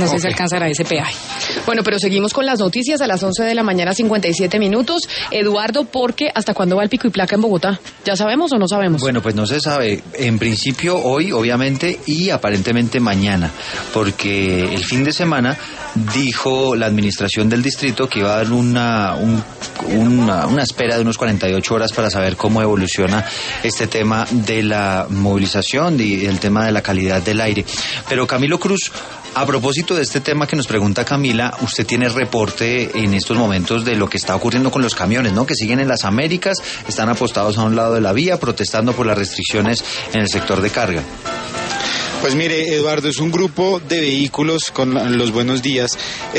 No sé si alcanzará ese peaje. Bueno, pero seguimos con las noticias a las 11 de la mañana, 57 minutos. Eduardo, porque ¿hasta cuándo va el pico y placa en Bogotá? ¿Ya sabemos o no sabemos? Bueno, pues no se sabe. En principio hoy, obviamente, y aparentemente mañana, porque el fin de semana dijo la administración del distrito que iba a dar una espera de unos 48 horas para saber cómo evoluciona este tema de la movilización y el tema de la calidad del aire. Pero Camilo Cruz, a propósito de este tema que nos pregunta Camila, usted tiene reporte en estos momentos de lo que está ocurriendo con los camiones, ¿no? Que siguen en las Américas, están apostados a un lado de la vía, protestando por las restricciones en el sector de carga. Pues mire, Eduardo, es un grupo de vehículos con los buenos días.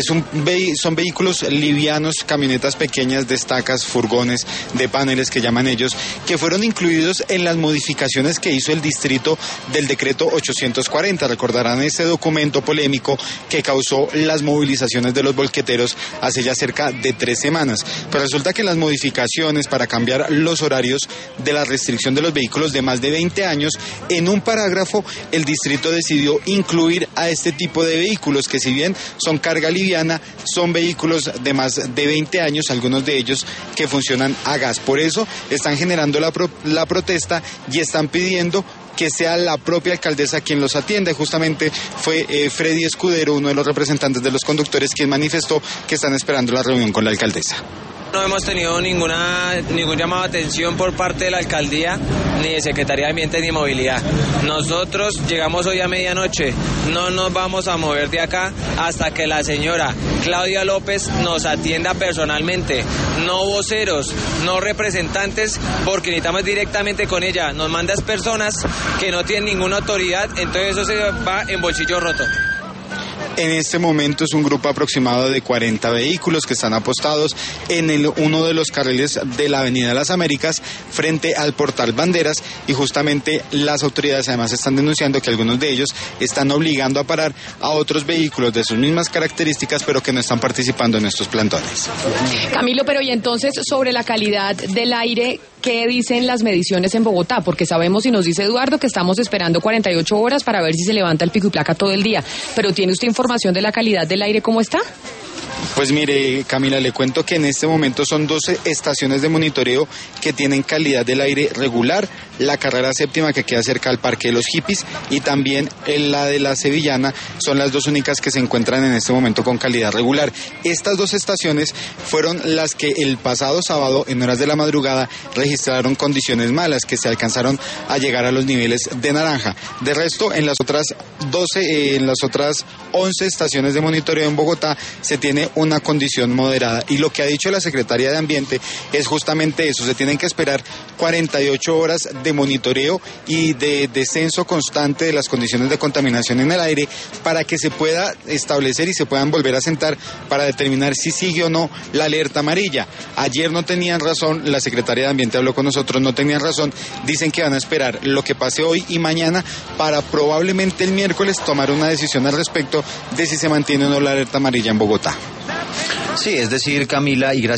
Son vehículos livianos, camionetas pequeñas, de estacas, furgones, de paneles que llaman ellos, que fueron incluidos en las modificaciones que hizo el distrito del decreto 840. Recordarán ese documento polémico que causó las movilizaciones de los volqueteros hace ya cerca de 3 semanas. Pero resulta que las modificaciones para cambiar los horarios de la restricción de los vehículos de más de 20 años, en un parágrafo el distrito decidió incluir a este tipo de vehículos que, si bien son carga liviana, son vehículos de más de 20 años, algunos de ellos que funcionan a gas. Por eso están generando la protesta y están pidiendo que sea la propia alcaldesa quien los atienda. Justamente fue Freddy Escudero, uno de los representantes de los conductores, quien manifestó que están esperando la reunión con la alcaldesa. No hemos tenido ningún llamado de atención por parte de la alcaldía, ni de Secretaría de Ambiente ni Movilidad. Nosotros llegamos hoy a medianoche, no nos vamos a mover de acá hasta que la señora Claudia López nos atienda personalmente. No voceros, no representantes, porque necesitamos directamente con ella. Nos mandas personas que no tienen ninguna autoridad, entonces eso se va en bolsillo roto. En este momento es un grupo aproximado de 40 vehículos que están apostados en uno de los carriles de la Avenida de las Américas frente al Portal Banderas, y justamente las autoridades además están denunciando que algunos de ellos están obligando a parar a otros vehículos de sus mismas características, pero que no están participando en estos plantones. Camilo, pero y entonces sobre la calidad del aire, ¿qué dicen las mediciones en Bogotá? Porque sabemos, y nos dice Eduardo, que estamos esperando 48 horas para ver si se levanta el pico y placa todo el día. Pero ¿tiene usted información de la calidad del aire cómo está? Pues mire, Camila, le cuento que en este momento son 12 estaciones de monitoreo que tienen calidad del aire regular. La carrera séptima, que queda cerca al Parque de los Hippies, y también la de la Sevillana, son las dos únicas que se encuentran en este momento con calidad regular. Estas 2 estaciones fueron las que el pasado sábado, en horas de la madrugada, registraron condiciones malas, que se alcanzaron a llegar a los niveles de naranja. De resto, en las otras 11 estaciones de monitoreo en Bogotá se tiene una condición moderada, y lo que ha dicho la Secretaría de Ambiente es justamente eso: se tienen que esperar 48 horas de monitoreo y de descenso constante de las condiciones de contaminación en el aire para que se pueda establecer y se puedan volver a sentar para determinar si sigue o no la alerta amarilla. Ayer no tenían razón, la Secretaría de Ambiente habló con nosotros, no tenían razón, dicen que van a esperar lo que pase hoy y mañana para probablemente el miércoles tomar una decisión al respecto de si se mantiene o no la alerta amarilla en Bogotá. Sí, es decir, Camila, y gracias